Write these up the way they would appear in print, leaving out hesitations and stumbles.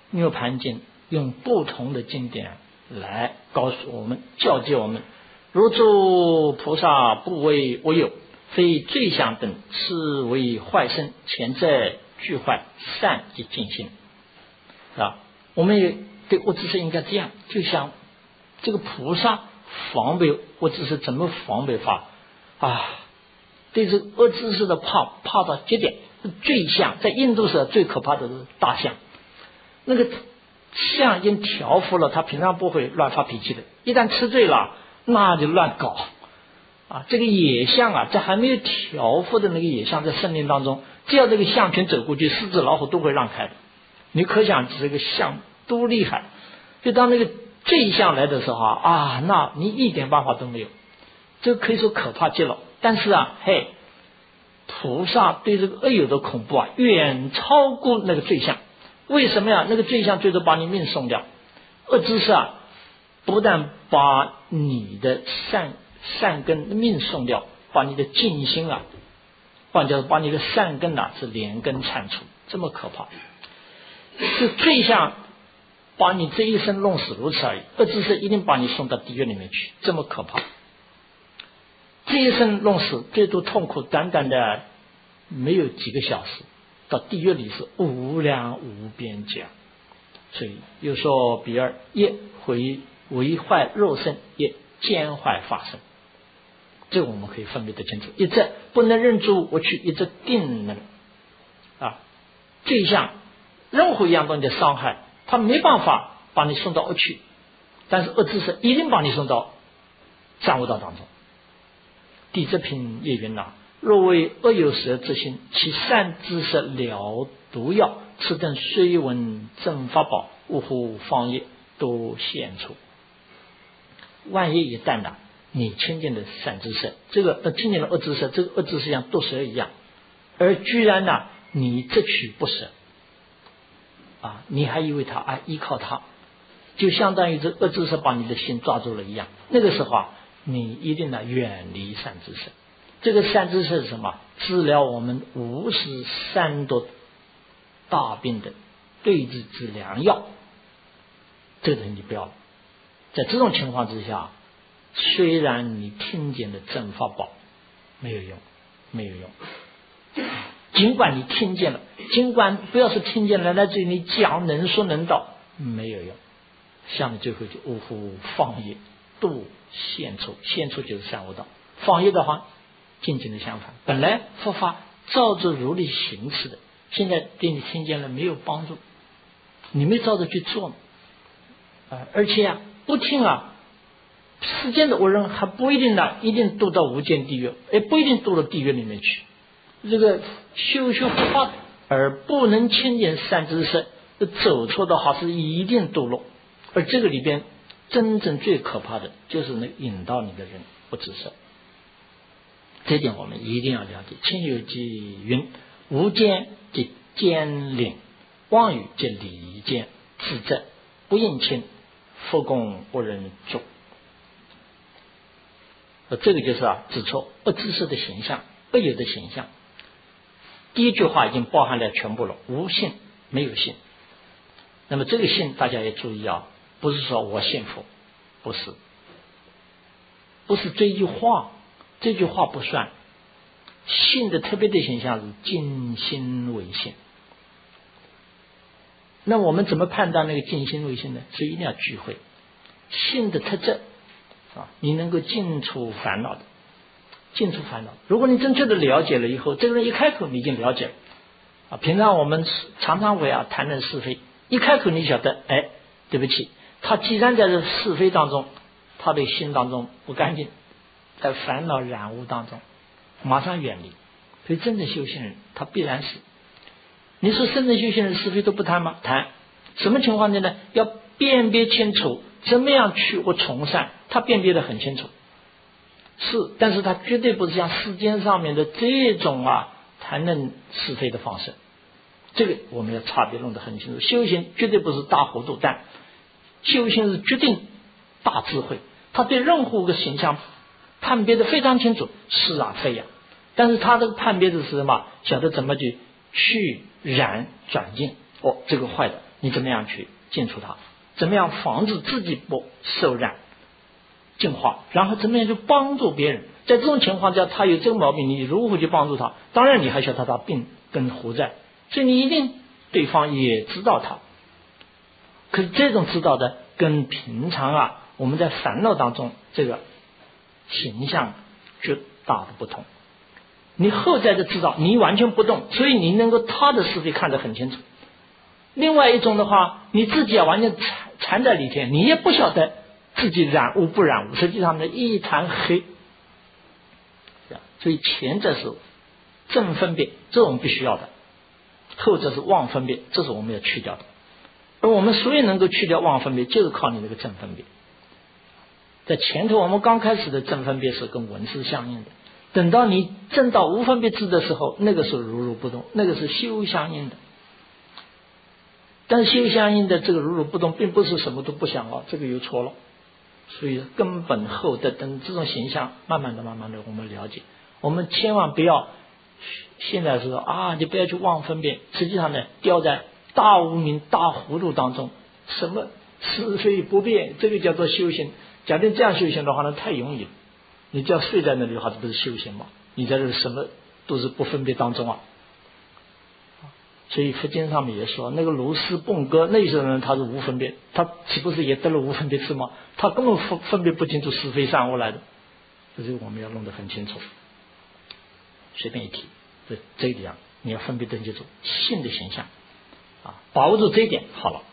涅盘经用不同的经典来告诉我们，教诫我们：如诸菩萨不为我有，非罪相等，是为坏身，前在俱坏，善即尽心。啊，我们也对恶知识应该这样，就像这个菩萨防备恶知识怎么防备法啊？对这个恶知识的怕到极点，最像在印度是最可怕的是大象，那个象已经调伏了，他平常不会乱发脾气的，一旦吃醉了，那就乱搞啊。这个野象啊，在还没有调伏的那个野象，在森林当中，只要这个象群走过去，狮子老虎都会让开的。你可想这个象多厉害，就当那个醉象来的时候啊，那你一点办法都没有，这可以说可怕极了。但是啊，嘿，菩萨对这个恶友的恐怖啊，远超过那个罪相。为什么呀？那个罪相最多把你命送掉，恶知识啊，不但把你的善根命送掉，把你的尽心啊，换句话说，把你的善根啊是连根铲除，这么可怕。这罪相把你这一生弄死如此而已，恶知识一定把你送到地狱里面去，这么可怕。这一生弄死，最多痛苦短短的没有几个小时，到地狱里是无量无边界。所以又说比尔业为坏肉身，业兼坏法身，这个我们可以分别得清楚。一则不能认诸我去，一则定能啊，罪相任何一样东西的伤害，他没办法把你送到恶趣，但是恶知识一定把你送到三恶道当中。地质品也云呐，若为恶有舌之心，其善知识了毒药，此等虽闻正法宝，呜呼方业都现出。万一一旦呐，你亲近的善知识，这个亲近的恶知识，这个恶知识像毒蛇一样，而居然呢，你执取不舍啊，你还以为他啊依靠他，就相当于这恶知识把你的心抓住了一样。那个时候啊，你一定呢远离善知识。这个善知识是什么？治疗我们无始三毒大病的对治之良药。这个东西你不要了。在这种情况之下，虽然你听见了正法宝，没有用，没有用。尽管你听见了，尽管不要是听见了，来自于你讲能说能道，没有用。下面最后就呜呼放业度现出，现出就是三恶道。放业的话，静静的相反，本来佛法照着如理行持的，现在对你听见了没有帮助，你没照着去做而且啊，不听啊，世间的恶人还不一定呢，一定堕到无间地狱，也不一定堕到地狱里面去。这个修佛法而不能亲近善知识，走错的话是一定堕落。而这个里边真正最可怕的就是那引导你的人不知识。这点我们一定要了解。亲友即云：无间即奸佞，妄语即离间，自责不应亲，复供不人助。这个就是指出不知识的形象，不有的形象。第一句话已经包含了全部了，无信没有信。那么这个信大家也注意不是说我信佛，不是这句话，这句话不算。信的特别的形象是尽心为信。那我们怎么判断那个尽心为信呢？所以一定要聚会。信的特质你能够尽除烦恼的，尽除烦恼。如果你正确的了解了以后，这个人一开口你已经了解了平常我们常常会谈论是非，一开口你晓得，对不起，他既然在这是非当中，他的心当中不干净，在烦恼染污当中，马上远离。所以真正修行人他必然是，你说真正修行人是非都不谈吗？谈。什么情况下呢？要辨别清楚怎么样去我从善，他辨别得很清楚。是，但是他绝对不是像世间上面的这种谈论是非的方式。这个我们要差别弄得很清楚。修行绝对不是大糊涂蛋，修行是决定大智慧。他对任何个形象判别得非常清楚，是非呀。但是他这个判别的是什么？晓得怎么去染转进。这个坏的， 你怎么样去净除它？怎么样防止自己不受染净化？然后怎么样去帮助别人？在这种情况下，他有这个毛病，你如何去帮助他？当然，你还晓得他病根何在，所以你一定对方也知道他。可是这种知道的跟平常我们在烦恼当中这个形象就大的不同。你后在的知道，你完全不动，所以你能够他的是非看得很清楚。另外一种的话，你自己完全缠在里面，你也不晓得自己染污不染污，实际上呢一滩黑。所以前者是正分别，这是我们必须要的；后者是妄分别，这是我们要去掉的。而我们所以能够去掉妄分别，就是靠你这个正分别。在前头我们刚开始的正分别是跟闻思相应的，等到你证到无分别智的时候，那个是如如不动，那个是修相应的。但是修相应的这个如如不动，并不是什么都不想这个又错了。所以根本后的等这种形象，慢慢的我们了解。我们千万不要现在说你不要去妄分别，实际上呢掉在大无明大糊涂当中，什么是非不辨，这个叫做修行。假定这样修行的话呢，太容易了。你只要睡在那里的话，这不是修行吗？你在这什么都是不分别当中所以佛经上面也说，那个如是蹦歌那些人他是无分别，他岂不是也得了无分别智吗？他根本分别不清楚是非善恶来的。这是我们要弄得很清楚。随便一提，这一点你要分别得清楚性的形象把握住这一点好了。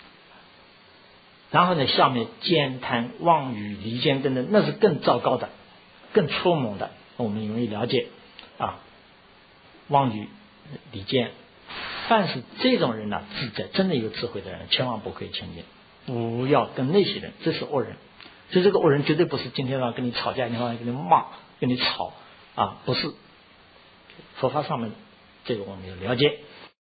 然后呢，下面奸贪妄语离间等等，那是更糟糕的，更粗猛的，我们容易了解妄语离间，凡是这种人智者真的有智慧的人，千万不可以亲近，不要跟那些人，这是恶人。所以这个恶人绝对不是今天跟你吵架，你跟你骂，跟你吵不是。佛法上面这个我们要了解。